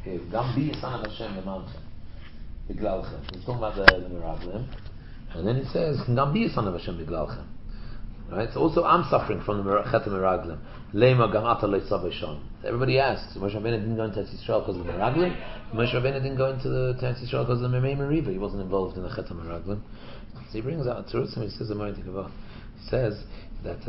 Okay, Gam bi son of Hashem Lemancha. Beglalchem. He's talking about the Meraglim. And then he says, Gam bi son of Hashem Beglalchem. Right? So also I'm suffering from the Chet Meraglim. Lema Gamata Leisavashon. Everybody asks, Moshe Rabbeinu didn't go into Eretz Yisrael because of the Meraglim. Moshe Rabbeinu didn't go into the Eretz Yisrael because of the Memei Meriva. He wasn't involved in the Chet Meraglim. So he brings out a truth, and he says, he says that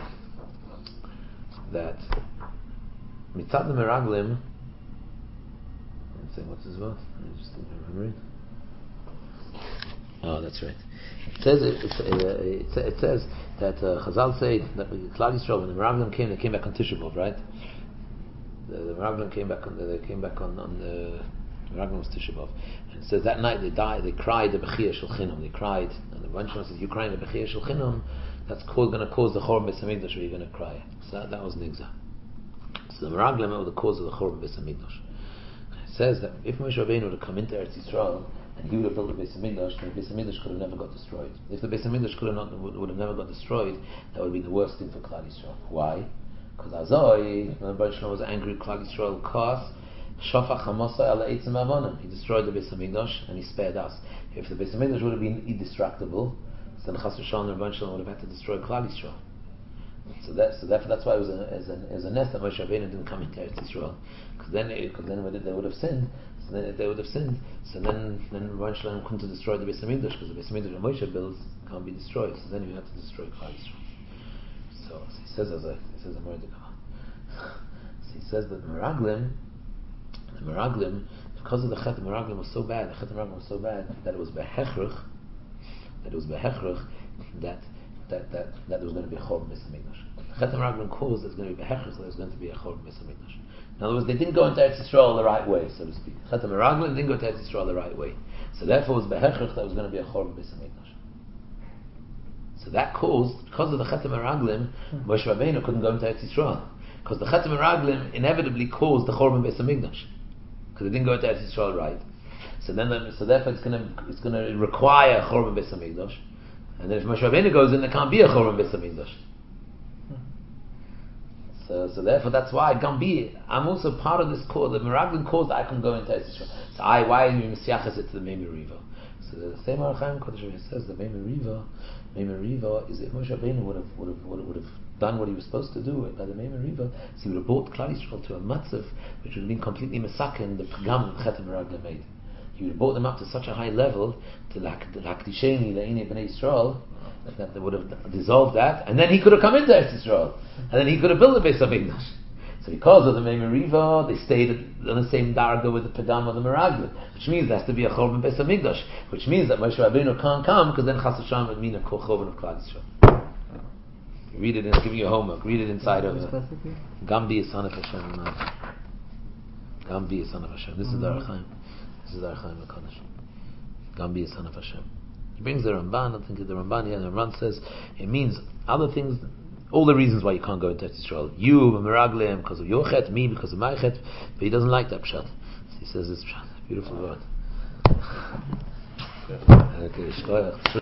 Mitzad the Meraglim. Let's see, what's his word? I just didn't remember it. Oh, that's right. It says that Chazal say that Klal Yisrael, when the Meraglim came, they came back on Tisha B'Av, right? The Meraglim came back on the Meraglim was Tisha B'Av, and it says that night they cried the Bechiyah Shel Chinam. They cried, and the Bansham says, "You crying the Bechiyah Shel Chinam? That's going to cause the Chorban Beis Hamikdash where you're going to cry." So that was Nigza. So the Meraglim were the cause of the Chorban Beis Hamikdash. It says that if Moshe Rabbeinu would have come into Eretz Yisrael and he would have built the Beis Hamikdash, the Beis Hamikdash could have never got destroyed. If the Beis Hamikdash would have never got destroyed, that would be the worst thing for Klal Yisrael. Why? Because Azoi, when Baruch Shalom was angry, Klal Yisrael cursed, Shafach Hamosai ala Eitzim Avonim. He destroyed the Beis Hamikdash and he spared us. If the Beis Hamikdash would have been indestructible, then Chas v'Shalom and Baruch Shalom would have had to destroy Klal Yisrael. So therefore that's why it was a nest that Moshe Rabbeinu didn't come into Eretz Yisrael, because then they would have sinned. So then if they would have sinned, so then Baruch Shalom couldn't have destroyed the Beis Hamikdash, because the Beis Hamikdash that Moshe builds can't be destroyed. So then you have to destroy Klal Yisrael. So he says a Mordechai. So he says that the Meraglim, because of the Chet Meraglim was so bad, that it was behechrich, that there was going to be a Chorban Beis Hamikdash. Chet Meraglim caused there's going to be behechrich, so there's going to be a Chorban Beis Hamikdash. In other words, they didn't go into Eretz Yisrael the right way, so to speak. Chet Meraglim didn't go into Eretz Yisrael the right way, so therefore it was behechrich that was going to be a Chorban Beis Hamikdash. So that caused, because of the Chet Meraglim, Moshe Rabbeinu couldn't go into Eretz Yisrael, because the Chet Meraglim inevitably caused the Chorban Beis Hamikdash, because they didn't go into Eretz Yisrael right. So therefore it's going to require a Chorban Beis Hamikdash. And then if Moshe Rabbeinu goes in, there can't be a Chorban Beis Hamikdash. So therefore, that's why Gambi. I'm also part of this cause. The Meraglim cause that I can go into Eretz Yisrael. So why are you Mesiachas it to the Mei Meriva? So the same Archaim Kodesh says the Mei Meriva is if Moshe Rabbeinu would have done what he was supposed to do by the Mei Meriva, so he would have brought Klal Yisrael to a matzav which would have been completely mesaken the pagam that Chet Meraglim made. He would have brought them up to such a high level to Lakdisheni Le'inei Bnei Yisrael that they would have dissolved that, and then he could have come into Eretz Yisrael, and then he could have built the Beis Hamikdash. So because of the Mei Meriva, they stayed on the same darga with the Pagam of the Meraglim, which means there has to be a Chorban Beis Hamikdash, which means that Moshe Rabbeinu can't come, because then Chas v'Shalom would mean a Chorban of Klal Yisrael. Read it, give you homework. Read it inside of Gambi is son of Hashem. Gambi is son of Hashem. This is the Archaim. This is the Archaim HaKadosh. Gambi is son of Hashem. He brings the Ramban. I think the Ramban here. The Ramban says it means other things. All the reasons why you can't go into Eretz Yisrael. You, Meraglim, because of your chet. Me, because of my chet. But he doesn't like that pshat. So he says it's pshat. Beautiful word. Okay,